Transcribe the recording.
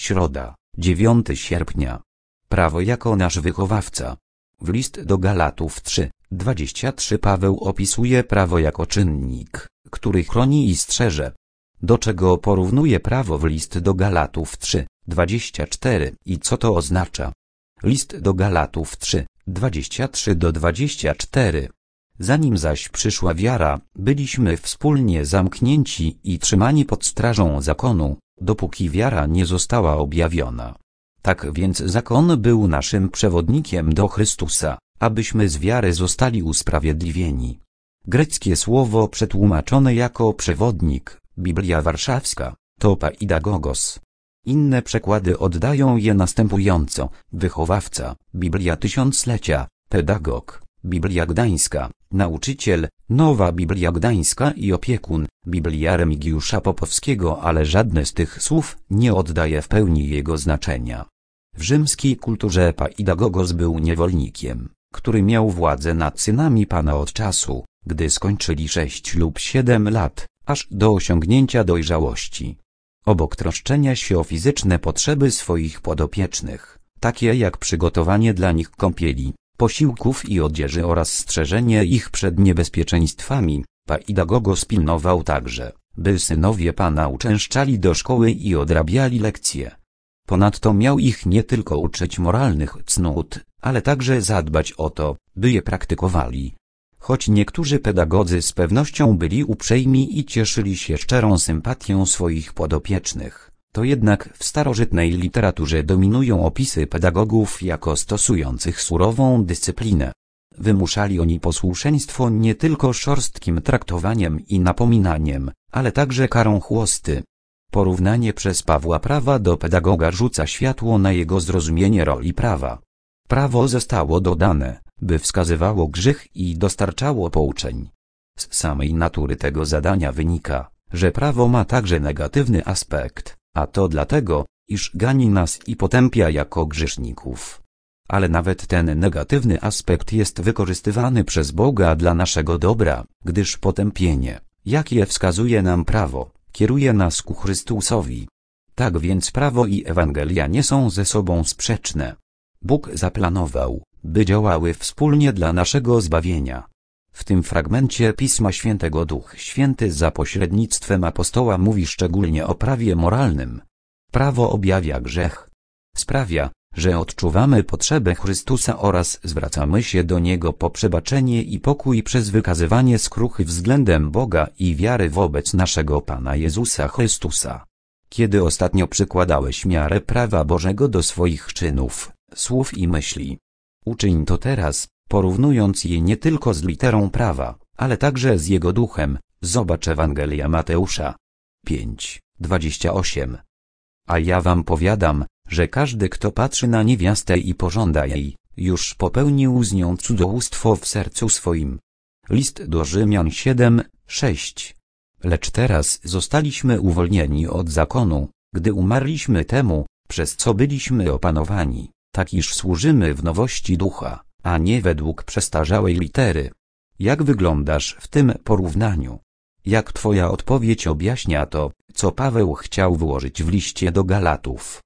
Środa, 9 sierpnia. Prawo jako nasz wychowawca. W list do Galatów 3:23 Paweł opisuje prawo jako czynnik, który chroni i strzeże. Do czego porównuje prawo w list do Galatów 3:24 i co to oznacza? List do Galatów 3:23-24. Zanim zaś przyszła wiara, byliśmy wspólnie zamknięci i trzymani pod strażą zakonu, dopóki wiara nie została objawiona. Tak więc zakon był naszym przewodnikiem do Chrystusa, abyśmy z wiary zostali usprawiedliwieni. Greckie słowo przetłumaczone jako przewodnik, Biblia Warszawska, to paidagogos. Inne przekłady oddają je następująco: wychowawca, Biblia Tysiąclecia, pedagog, Biblia Gdańska, nauczyciel, Nowa Biblia Gdańska i opiekun, Biblia Remigiusza Popowskiego, ale żadne z tych słów nie oddaje w pełni jego znaczenia. W rzymskiej kulturze paidagogos był niewolnikiem, który miał władzę nad synami Pana od czasu, gdy skończyli 6 lub 7 lat, aż do osiągnięcia dojrzałości. Obok troszczenia się o fizyczne potrzeby swoich podopiecznych, takie jak przygotowanie dla nich kąpieli, posiłków i odzieży oraz strzeżenie ich przed niebezpieczeństwami, paidagogos pilnował także, by synowie Pana uczęszczali do szkoły i odrabiali lekcje. Ponadto miał ich nie tylko uczyć moralnych cnót, ale także zadbać o to, by je praktykowali. Choć niektórzy pedagodzy z pewnością byli uprzejmi i cieszyli się szczerą sympatią swoich podopiecznych, to jednak w starożytnej literaturze dominują opisy pedagogów jako stosujących surową dyscyplinę. Wymuszali oni posłuszeństwo nie tylko szorstkim traktowaniem i napominaniem, ale także karą chłosty. Porównanie przez Pawła prawa do pedagoga rzuca światło na jego zrozumienie roli prawa. Prawo zostało dodane, by wskazywało grzech i dostarczało pouczeń. Z samej natury tego zadania wynika, że prawo ma także negatywny aspekt, a to dlatego, iż gani nas i potępia jako grzeszników. Ale nawet ten negatywny aspekt jest wykorzystywany przez Boga dla naszego dobra, gdyż potępienie, jakie wskazuje nam prawo, kieruje nas ku Chrystusowi. Tak więc prawo i Ewangelia nie są ze sobą sprzeczne. Bóg zaplanował, by działały wspólnie dla naszego zbawienia. W tym fragmencie Pisma Świętego Duch Święty za pośrednictwem apostoła mówi szczególnie o prawie moralnym. Prawo objawia grzech. Sprawia, że odczuwamy potrzebę Chrystusa oraz zwracamy się do Niego po przebaczenie i pokój przez wykazywanie skruchy względem Boga i wiary wobec naszego Pana Jezusa Chrystusa. Kiedy ostatnio przykładałeś miarę prawa Bożego do swoich czynów, słów i myśli? Uczyń to teraz, porównując je nie tylko z literą prawa, ale także z jego duchem. Zobacz Ewangelia Mateusza 5:28. A ja wam powiadam, że każdy, kto patrzy na niewiastę i pożąda jej, już popełnił z nią cudzołóstwo w sercu swoim. List do Rzymian 7:6. Lecz teraz zostaliśmy uwolnieni od zakonu, gdy umarliśmy temu, przez co byliśmy opanowani, tak iż służymy w nowości ducha, a nie według przestarzałej litery. Jak wyglądasz w tym porównaniu? Jak twoja odpowiedź objaśnia to, co Paweł chciał włożyć w liście do Galatów?